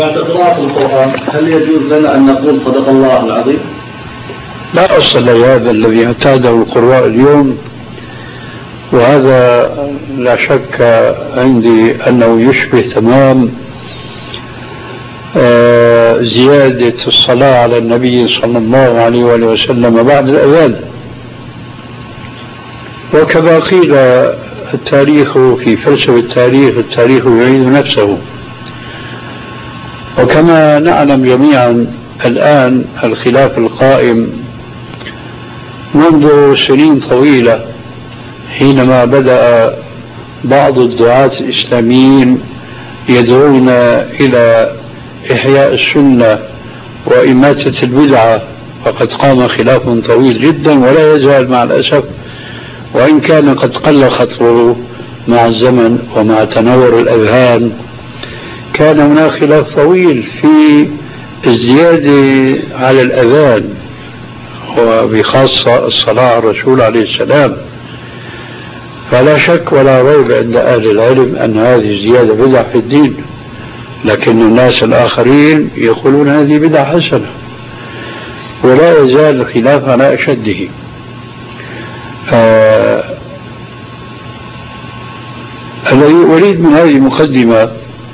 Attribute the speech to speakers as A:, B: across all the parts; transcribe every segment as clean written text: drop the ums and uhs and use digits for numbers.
A: بعد قراءة القرآن هل يجوز لنا أن نقول صدق الله العظيم؟
B: لا أصل لهذا الذي اعتاده القراء اليوم، وهذا لا شك عندي أنه يشبه تمام زيادة الصلاة على النبي صلى الله عليه وآله وسلم بعد الأذان. وكما قيل التاريخ في فلسفة التاريخ يعيد نفسه. وكما نعلم جميعا الآن الخلاف القائم منذ سنين طويلة، حينما بدأ بعض الدعاة الإسلاميين يدعون إلى إحياء السنة وإماتة البدعة، فقد قام خلاف طويل جدا ولا يزال مع الأسف، وإن كان قد قل خطره مع الزمن ومع تنور الأذهان. كان هناك خلاف طويل في الزيادة على الأذان، وبخاصة الصلاة على الرسول عليه السلام. فلا شك ولا ريب عند أهل العلم أن هذه الزيادة بدعة في الدين، لكن الناس الآخرين يقولون هذه بدعة حسنة، ولا يزال الخلاف على أشده. الذي أريد من هذه المقدمة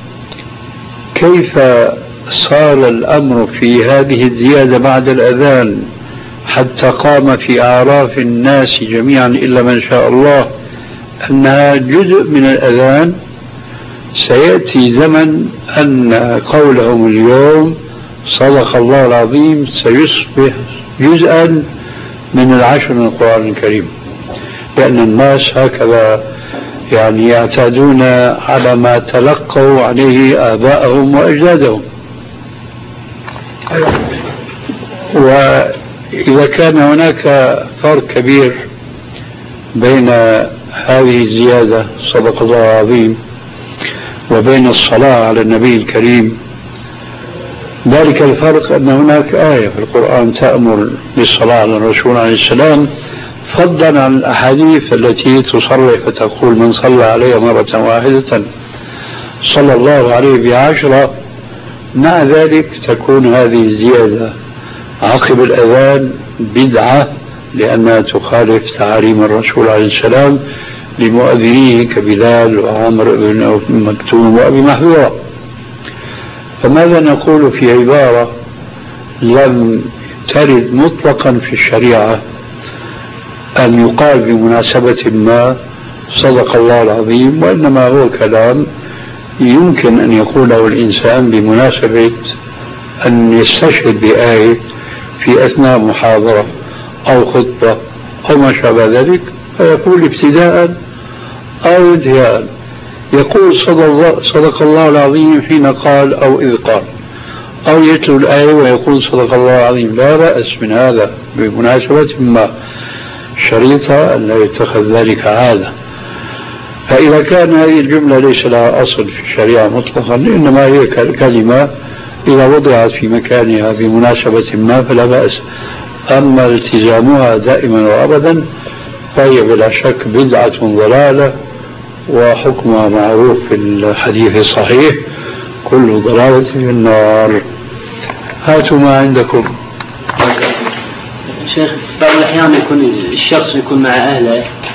B: كيف صار الأمر في هذه الزيادة بعد الأذان حتى قام في أعراف الناس جميعا إلا من شاء الله أنها جزء من الأذان. سيأتي زمن أن قولهم اليوم صدق الله العظيم سيصبح جزءا من العشر من القرآن الكريم، لأن الناس هكذا يعني يعتادون على ما تلقوا عليه آباءهم وأجدادهم. وإذا كان هناك فرق كبير بين هذه الزيادة صدق الله العظيم وبين الصلاة على النبي الكريم، ذلك الفرق أن هناك آية في القرآن تأمر بالصلاة على الرسول عليه السلام، فضلا عن الأحاديث التي تصرح فتقول من صلى عليه مرة واحدة صلى الله عليه ب10. مع ذلك تكون هذه الزيادة عقب الأذان بدعة، لأنها تخالف تعاليم الرسول عليه السلام لمؤذنيه كبلال وعمر بن مكتوم وأبي محذورة. فماذا نقول في عبارة لم ترد مطلقا في الشريعة أن يقال بمناسبة ما صدق الله العظيم، وإنما هو كلام يمكن أن يقوله الإنسان بمناسبة أن يستشهد بآية في أثناء محاضرة أو خطبة أو ما شابه ذلك، فيقول ابتداء أو انتهاء يقول صدق الله العظيم حين قال أو إذ قال، أو يتلو الآية ويقول صدق الله العظيم. لا بأس من هذا بمناسبة ما، شريطة أن لا يتخذ ذلك عادة. فإذا كان هذه الجملة ليس لها أصل في الشريعة مطلقا، إنما هي كلمة إذا وضعت في مكانها بمناسبة ما فلا بأس. أما التزامها دائما وأبدا فهي بلا شك بدعة ضلالة، وحكمها معروف في الحديث الصحيح كل ضلالة في النار. هاتوا ما عندكم.
C: شيخ، بعض الأحيان يكون الشخص يكون مع أهله